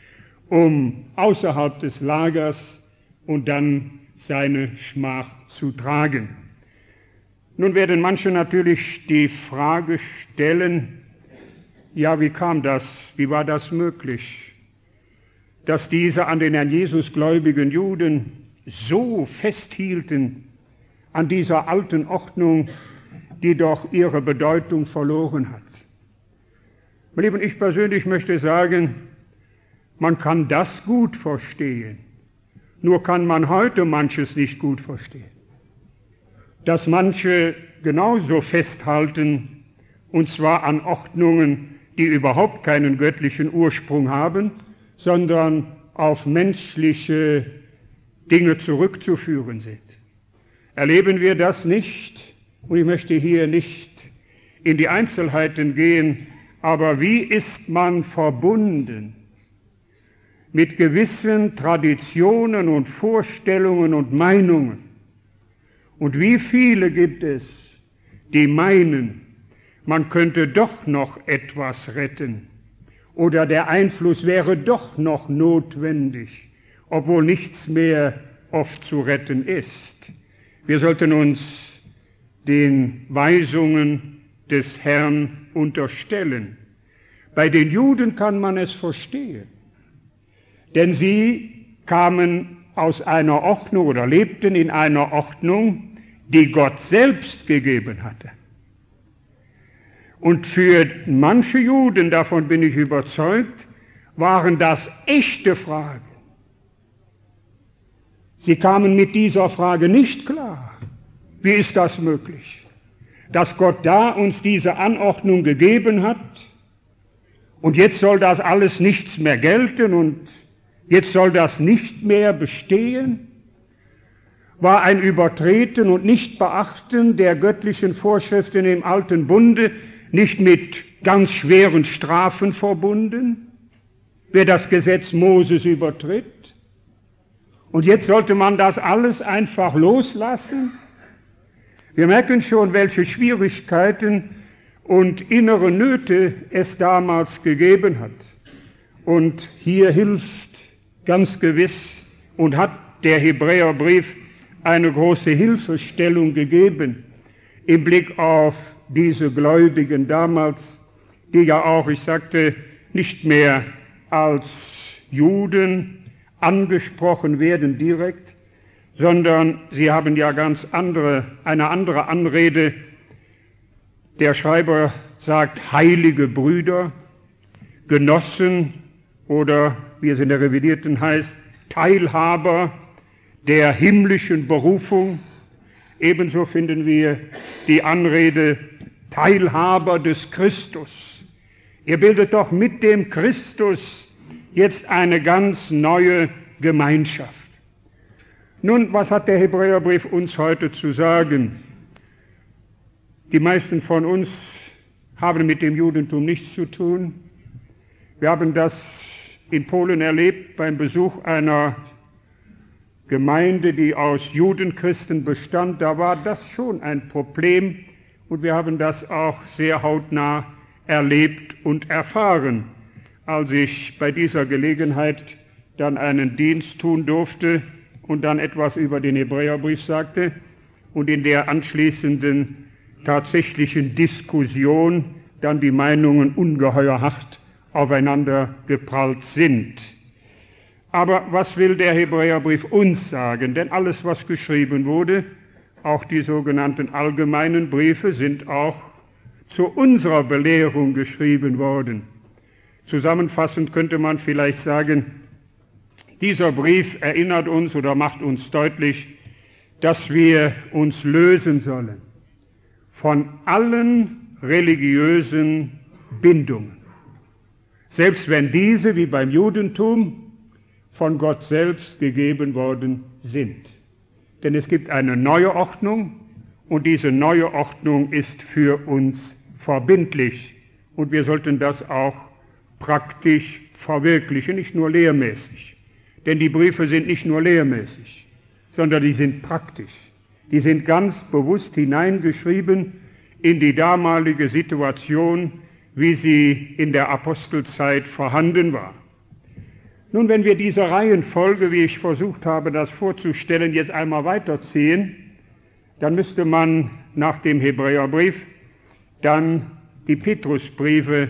um außerhalb des Lagers und dann seine Schmach zu tragen. Nun werden manche natürlich die Frage stellen, ja, wie kam das, wie war das möglich, dass diese an den Herrn Jesus gläubigen Juden so festhielten an dieser alten Ordnung, die doch ihre Bedeutung verloren hat. Meine Lieben, ich persönlich möchte sagen, man kann das gut verstehen, nur kann man heute manches nicht gut verstehen. Dass manche genauso festhalten, und zwar an Ordnungen, die überhaupt keinen göttlichen Ursprung haben, sondern auf menschliche Dinge zurückzuführen sind. Erleben wir das nicht? Und ich möchte hier nicht in die Einzelheiten gehen, aber wie ist man verbunden mit gewissen Traditionen und Vorstellungen und Meinungen? Und wie viele gibt es, die meinen, man könnte doch noch etwas retten oder der Einfluss wäre doch noch notwendig, obwohl nichts mehr oft zu retten ist. Wir sollten uns den Weisungen des Herrn unterstellen. Bei den Juden kann man es verstehen, denn sie kamen aus einer Ordnung oder lebten in einer Ordnung, die Gott selbst gegeben hatte. Und für manche Juden, davon bin ich überzeugt, waren das echte Fragen. Sie kamen mit dieser Frage nicht klar. Wie ist das möglich, dass Gott da uns diese Anordnung gegeben hat und jetzt soll das alles nichts mehr gelten und jetzt soll das nicht mehr bestehen? War ein Übertreten und Nichtbeachten der göttlichen Vorschriften im Alten Bunde nicht mit ganz schweren Strafen verbunden, wer das Gesetz Moses übertritt? Und jetzt sollte man das alles einfach loslassen? Wir merken schon, welche Schwierigkeiten und innere Nöte es damals gegeben hat. Und hier hilft ganz gewiss und hat der Hebräerbrief eine große Hilfestellung gegeben im Blick auf diese Gläubigen damals, die ja auch, ich sagte, nicht mehr als Juden angesprochen werden direkt, sondern sie haben ja eine andere Anrede. Der Schreiber sagt heilige Brüder, Genossen oder, wie es in der Revidierten heißt, Teilhaber der himmlischen Berufung. Ebenso finden wir die Anrede Teilhaber des Christus. Ihr bildet doch mit dem Christus jetzt eine ganz neue Gemeinschaft. Nun, was hat der Hebräerbrief uns heute zu sagen? Die meisten von uns haben mit dem Judentum nichts zu tun. Wir haben das in Polen erlebt beim Besuch einer Gemeinde, die aus Judenchristen bestand. Da war das schon ein Problem und wir haben das auch sehr hautnah erlebt und erfahren, als ich bei dieser Gelegenheit dann einen Dienst tun durfte und dann etwas über den Hebräerbrief sagte und in der anschließenden tatsächlichen Diskussion dann die Meinungen ungeheuer hart aufeinander geprallt sind. Aber was will der Hebräerbrief uns sagen? Denn alles, was geschrieben wurde, auch die sogenannten allgemeinen Briefe, sind auch zu unserer Belehrung geschrieben worden. Zusammenfassend könnte man vielleicht sagen, Dieser Brief erinnert uns oder macht uns deutlich, dass wir uns lösen sollen von allen religiösen Bindungen, selbst wenn diese, wie beim Judentum, von Gott selbst gegeben worden sind. Denn es gibt eine neue Ordnung und diese neue Ordnung ist für uns verbindlich und wir sollten das auch praktisch verwirklichen, nicht nur lehrmäßig. Denn die Briefe sind nicht nur lehrmäßig, sondern die sind praktisch. Die sind ganz bewusst hineingeschrieben in die damalige Situation, wie sie in der Apostelzeit vorhanden war. Nun, wenn wir diese Reihenfolge, wie ich versucht habe, das vorzustellen, jetzt einmal weiterziehen, dann müsste man nach dem Hebräerbrief dann die Petrusbriefe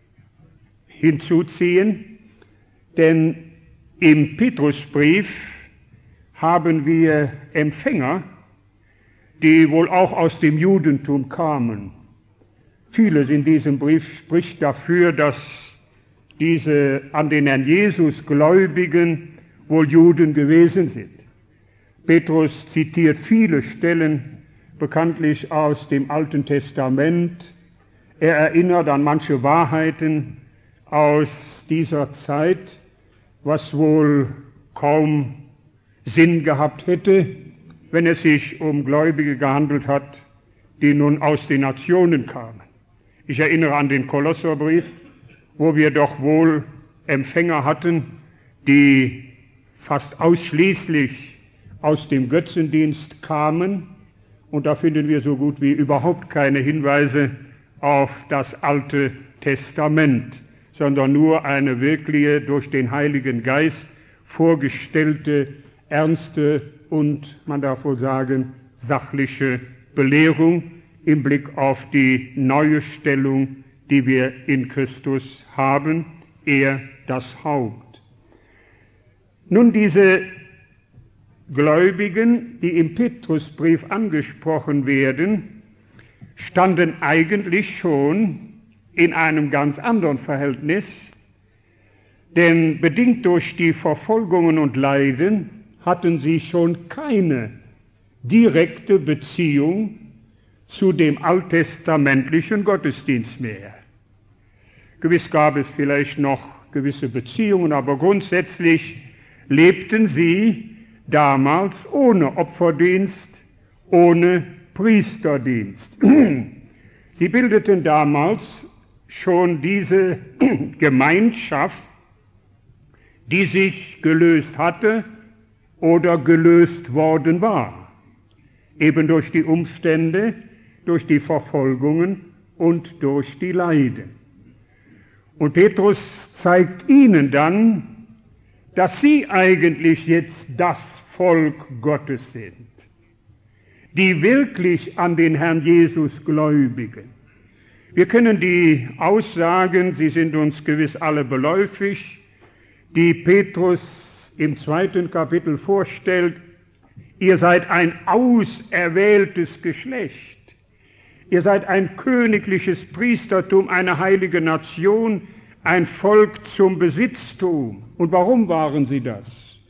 hinzuziehen, denn im Petrusbrief haben wir Empfänger, die wohl auch aus dem Judentum kamen. Vieles in diesem Brief spricht dafür, dass diese an den Herrn Jesus Gläubigen wohl Juden gewesen sind. Petrus zitiert viele Stellen, bekanntlich aus dem Alten Testament. Er erinnert an manche Wahrheiten aus dieser Zeit, was wohl kaum Sinn gehabt hätte, wenn es sich um Gläubige gehandelt hat, die nun aus den Nationen kamen. Ich erinnere an den Kolosserbrief, wo wir doch wohl Empfänger hatten, die fast ausschließlich aus dem Götzendienst kamen. Und da finden wir so gut wie überhaupt keine Hinweise auf das Alte Testament, sondern nur eine wirkliche, durch den Heiligen Geist vorgestellte, ernste und, man darf wohl sagen, sachliche Belehrung im Blick auf die neue Stellung, die wir in Christus haben, er das Haupt. Nun, diese Gläubigen, die im Petrusbrief angesprochen werden, standen eigentlich schon in einem ganz anderen Verhältnis, denn bedingt durch die Verfolgungen und Leiden hatten sie schon keine direkte Beziehung zu dem alttestamentlichen Gottesdienst mehr. Gewiss gab es vielleicht noch gewisse Beziehungen, aber grundsätzlich lebten sie damals ohne Opferdienst, ohne Priesterdienst. Sie bildeten damals schon diese Gemeinschaft, die sich gelöst hatte oder gelöst worden war, eben durch die Umstände, durch die Verfolgungen und durch die Leiden. Und Petrus zeigt ihnen dann, dass sie eigentlich jetzt das Volk Gottes sind, die wirklich an den Herrn Jesus gläubigen. Wir kennen die Aussagen, sie sind uns gewiss alle beläufig, die Petrus im 2. Kapitel vorstellt. Ihr seid ein auserwähltes Geschlecht. Ihr seid ein königliches Priestertum, eine heilige Nation, ein Volk zum Besitztum. Und warum waren sie das?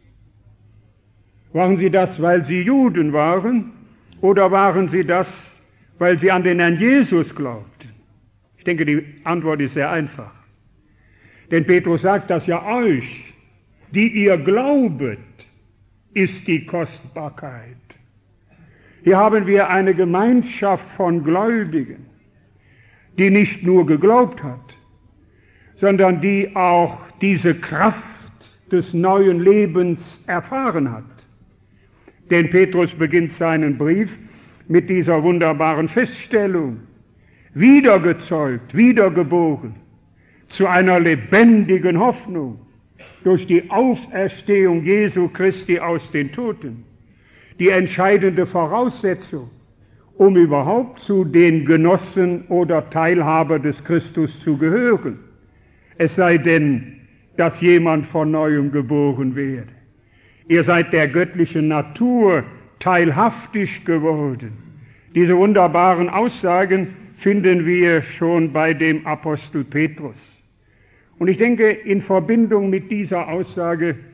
Waren sie das, weil sie Juden waren? Oder waren sie das, weil sie an den Herrn Jesus glaubten? Ich denke, die Antwort ist sehr einfach. Denn Petrus sagt das ja euch, die ihr glaubet, ist die Kostbarkeit. Hier haben wir eine Gemeinschaft von Gläubigen, die nicht nur geglaubt hat, sondern die auch diese Kraft des neuen Lebens erfahren hat. Denn Petrus beginnt seinen Brief mit dieser wunderbaren Feststellung: wiedergezeugt, wiedergeboren, zu einer lebendigen Hoffnung durch die Auferstehung Jesu Christi aus den Toten. Die entscheidende Voraussetzung, um überhaupt zu den Genossen oder Teilhaber des Christus zu gehören. Es sei denn, dass jemand von Neuem geboren werde. Ihr seid der göttlichen Natur teilhaftig geworden. Diese wunderbaren Aussagen finden wir schon bei dem Apostel Petrus. Und ich denke, in Verbindung mit dieser Aussage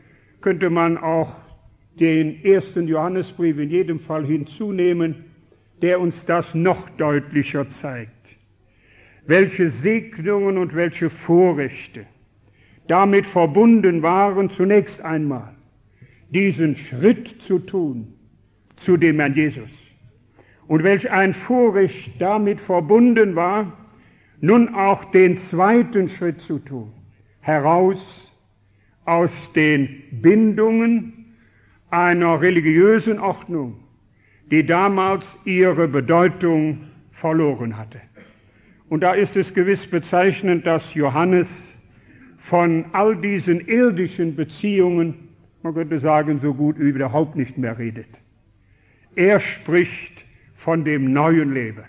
könnte man auch den ersten Johannesbrief in jedem Fall hinzunehmen, der uns das noch deutlicher zeigt. Welche Segnungen und welche Vorrechte damit verbunden waren, zunächst einmal diesen Schritt zu tun zu dem Herrn Jesus. Und welch ein Vorrecht damit verbunden war, nun auch den zweiten Schritt zu tun, heraus aus den Bindungen einer religiösen Ordnung, die damals ihre Bedeutung verloren hatte. Und da ist es gewiss bezeichnend, dass Johannes von all diesen irdischen Beziehungen, man könnte sagen, so gut wie überhaupt nicht mehr redet. Er spricht von dem neuen Leben.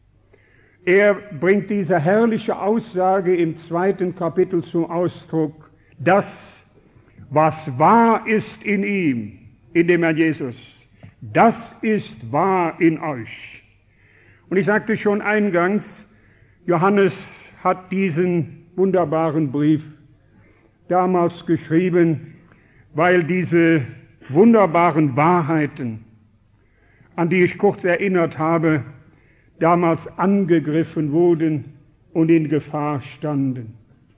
Er bringt diese herrliche Aussage im 2. Kapitel zum Ausdruck: Das, was wahr ist in ihm, in dem Herrn Jesus, das ist wahr in euch. Und ich sagte schon eingangs, Johannes hat diesen wunderbaren Brief damals geschrieben, weil diese wunderbaren Wahrheiten, an die ich kurz erinnert habe, damals angegriffen wurden und in Gefahr standen.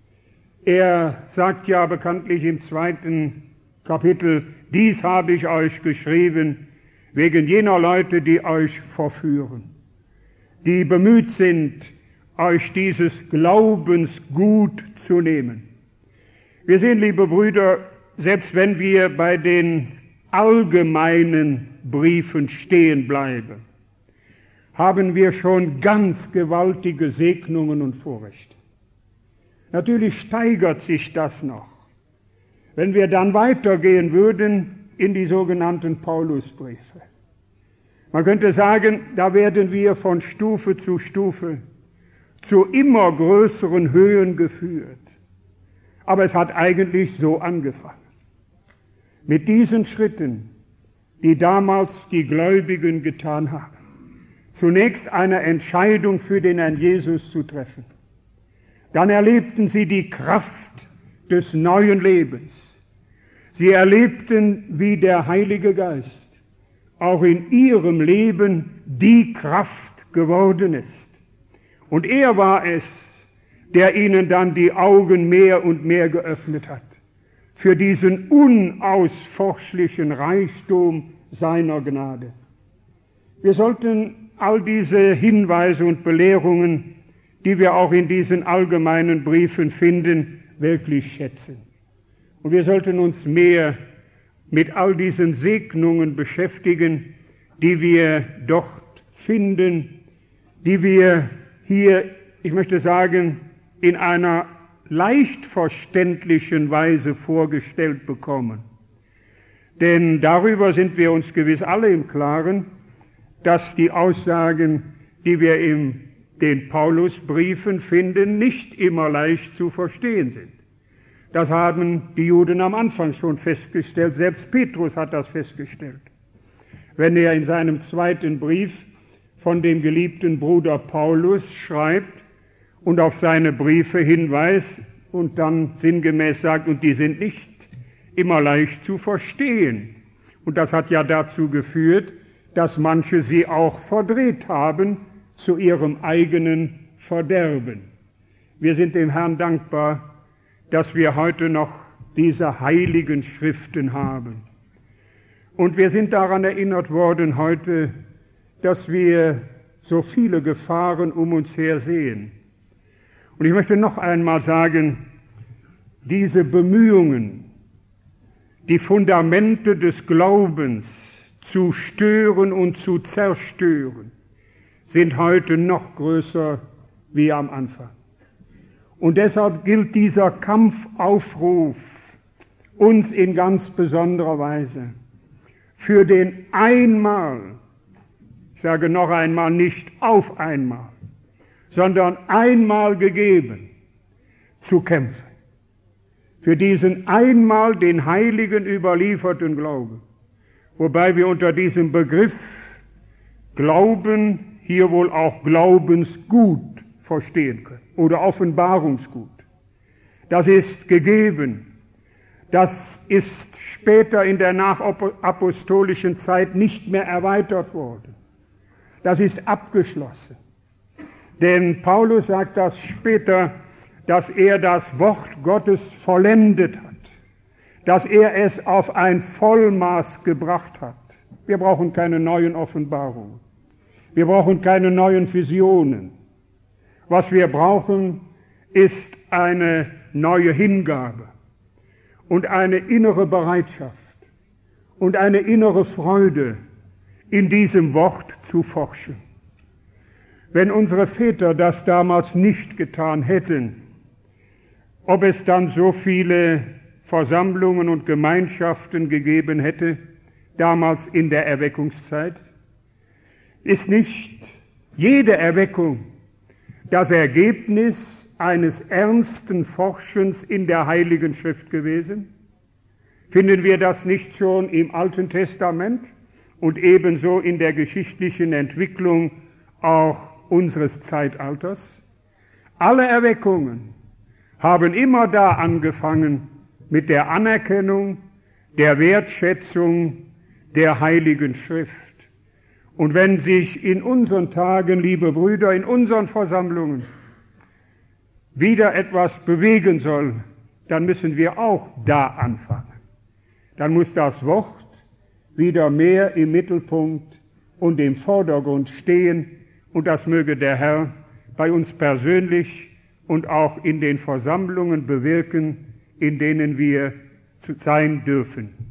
Er sagt ja bekanntlich im 2. Kapitel, dies habe ich euch geschrieben, wegen jener Leute, die euch verführen, die bemüht sind, euch dieses Glaubens gut zu nehmen. Wir sehen, liebe Brüder, selbst wenn wir bei den allgemeinen Briefen stehen bleiben, haben wir schon ganz gewaltige Segnungen und Vorrechte. Natürlich steigert sich das noch. Wenn wir dann weitergehen würden in die sogenannten Paulusbriefe. Man könnte sagen, da werden wir von Stufe zu Stufe zu immer größeren Höhen geführt. Aber es hat eigentlich so angefangen. Mit diesen Schritten, die damals die Gläubigen getan haben. Zunächst eine Entscheidung für den Herrn Jesus zu treffen. Dann erlebten sie die Kraft des neuen Lebens. Sie erlebten, wie der Heilige Geist auch in ihrem Leben die Kraft geworden ist. Und er war es, der ihnen dann die Augen mehr und mehr geöffnet hat für diesen unausforschlichen Reichtum seiner Gnade. Wir sollten all diese Hinweise und Belehrungen, die wir auch in diesen allgemeinen Briefen finden, wirklich schätzen. Und wir sollten uns mehr mit all diesen Segnungen beschäftigen, die wir dort finden, die wir hier, ich möchte sagen, in einer leicht verständlichen Weise vorgestellt bekommen. Denn darüber sind wir uns gewiss alle im Klaren, dass die Aussagen, die wir in den Paulusbriefen finden, nicht immer leicht zu verstehen sind. Das haben die Juden am Anfang schon festgestellt, selbst Petrus hat das festgestellt. Wenn er in seinem 2. Brief von dem geliebten Bruder Paulus schreibt und auf seine Briefe hinweist und dann sinngemäß sagt, und die sind nicht immer leicht zu verstehen. Und das hat ja dazu geführt, dass manche sie auch verdreht haben zu ihrem eigenen Verderben. Wir sind dem Herrn dankbar, dass wir heute noch diese heiligen Schriften haben. Und wir sind daran erinnert worden heute, dass wir so viele Gefahren um uns her sehen. Und ich möchte noch einmal sagen, diese Bemühungen, die Fundamente des Glaubens zu stören und zu zerstören, sind heute noch größer wie am Anfang. Und deshalb gilt dieser Kampfaufruf uns in ganz besonderer Weise für den einmal, ich sage noch einmal, nicht auf einmal, sondern einmal gegeben, zu kämpfen. Für diesen einmal den Heiligen überlieferten Glauben. Wobei wir unter diesem Begriff Glauben hier wohl auch Glaubensgut verstehen können oder Offenbarungsgut. Das ist gegeben. Das ist später in der nachapostolischen Zeit nicht mehr erweitert worden. Das ist abgeschlossen. Denn Paulus sagt das später, dass er das Wort Gottes vollendet hat, dass er es auf ein Vollmaß gebracht hat. Wir brauchen keine neuen Offenbarungen. Wir brauchen keine neuen Visionen. Was wir brauchen, ist eine neue Hingabe und eine innere Bereitschaft und eine innere Freude, in diesem Wort zu forschen. Wenn unsere Väter das damals nicht getan hätten, ob es dann so viele Versammlungen und Gemeinschaften gegeben hätte, damals in der Erweckungszeit, ist nicht jede Erweckung das Ergebnis eines ernsten Forschens in der Heiligen Schrift gewesen? Finden wir das nicht schon im Alten Testament und ebenso in der geschichtlichen Entwicklung auch unseres Zeitalters? Alle Erweckungen haben immer da angefangen mit der Anerkennung, der Wertschätzung der Heiligen Schrift. Und wenn sich in unseren Tagen, liebe Brüder, in unseren Versammlungen wieder etwas bewegen soll, dann müssen wir auch da anfangen. Dann muss das Wort wieder mehr im Mittelpunkt und im Vordergrund stehen, und das möge der Herr bei uns persönlich und auch in den Versammlungen bewirken, in denen wir sein dürfen.